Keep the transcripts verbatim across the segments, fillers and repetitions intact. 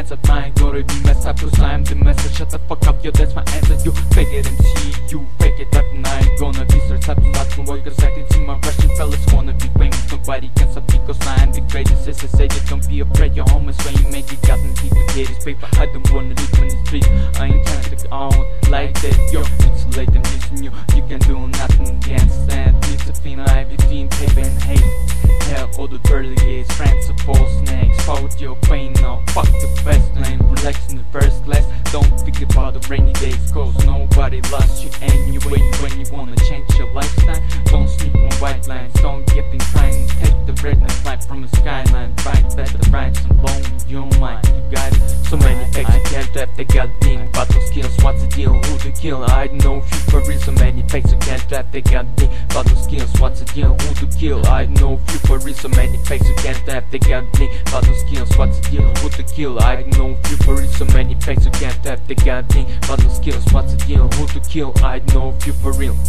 chance at mine. Gotta be messed up cause I'm the message. Shut the fuck up, yo, that's my answer. You fake it M C, you fake it at night. Gonna be stressed up and not from work cause I can see my Russian fellas wanna be famous. Nobody can stop me cause I am the greatest. As I say it, don't be afraid, your home is when you make it. Got nothing to get this paper, I don't wanna live in the street. I ain't trying to go on like that, yo. It's late, I'm missing you, you can do nothing against that. It's a thing I've been paper and hate. Hell, all the dirty gays, friends of all snakes. Forward your pain now, fuck the fast lane. Relax in the first class, don't think about the rainy days cause nobody lost you anyway. When you wanna change your lifestyle, don't sleep on white lines. Don't get in crying, take the redness light from the skyline. Fight better rights and loan your mind, you got it. So many facts you can't trap, they got ding. Battle skills, what's the deal, who to kill? I don't know if you for real. So many facts you can't trap, they got ding. Battle skills, what's the deal, who to kill? I don't know if you for real. So many facts you can't trap, they got ding. Battle skills, what's the deal, who to kill? I don't know if you for real. So many facts you can't trap, they got ding. Battle skills, what's the deal, who to kill? I don't know if you for real.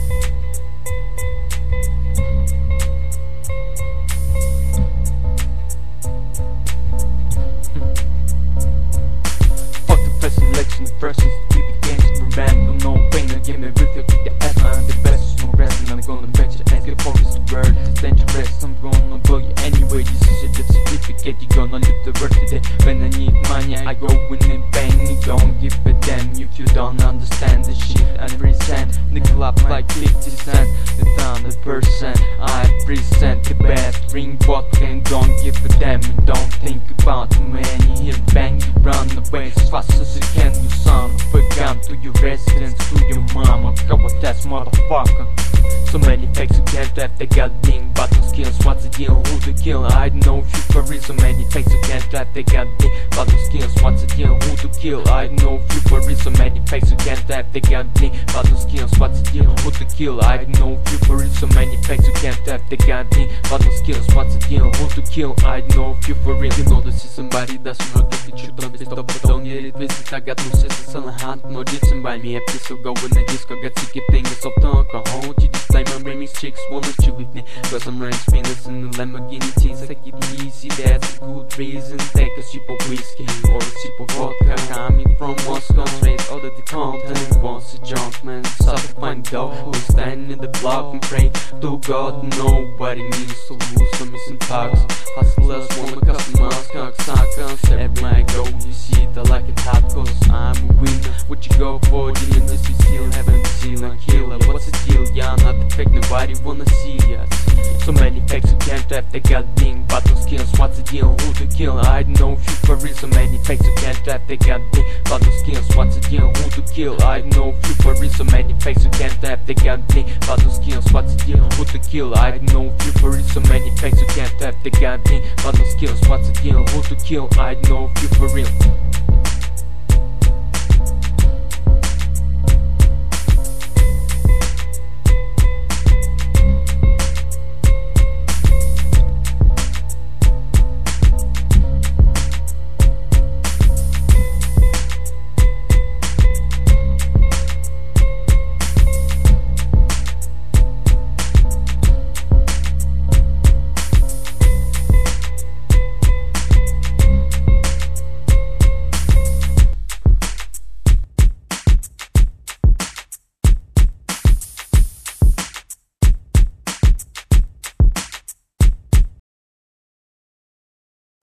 Selection, the first is to keep the games for random. No pain, no give me with you, kick the ass. I'm the best, no rest, and I'm gonna bet your ass. Get focused, the word is dangerous. I'm gonna blow you anyway. This is a death certificate, you gonna live the word today. When I need money, I go in and bang. You don't give a damn if you don't understand the shit I present. The club like fifty cent, the hundred percent. I present the best, drink vodka and don't give a damn. You don't think about too many, here bang, you run away as fast as you can. You son of a gun to your residence, to your mama, cover that motherfucker. So many facts you can't trap, they got ding. Battle skills, what's the deal, who to kill? I don't know if you for real. So many facts you can't trap, they got ding. Battle skills, what's the deal, who to kill? I don't know if you for real. So many facts you can't trap, they got ding. Battle skills, what's the deal, who to kill? I don't know if you for real. So many facts you can't trap, they got ding. Battle skills, what's the deal, who to kill? I don't know if you for real. You know this is somebody that's not gonna get you done. Stop, but don't get it twisted. I got no sisters on the hand, no ditching by me. If so go in the disco, got sick things up the alcohol. You just play my remix chicks, wanna chill with me. Cause I'm ranch spinners in the Lamborghini teens. Take it easy, that's a good reason. Take a sip of whiskey or a sip of vodka. Coming from Moscow, straight out of the continent. Once a junk man, start to find out who's standing in the block and pray to God. Nobody needs to lose some missing talks. Hustlers wanna customize, cocksuckers. Everywhere I go, you see it, I like it hot cause I'm a winner. What you go for, you know this, you still haven't seen a killer. What's the deal, yeah, not the fake, nobody wanna see us. So many fakes you can't trap, they got ding. Battle skills, what's the deal, who to kill? I don't know if you for real. So many fakes you can't trap, they got ding. Battle skills, what's the deal, who to kill? I don't know if you for real. So many fakes you can't trap, they got ding. Battle skills, what's the deal, who to kill? I don't know if you for real. So many fakes you can't trap, they got ding. Battle skills, what's the deal, who to kill? I don't know if you for real.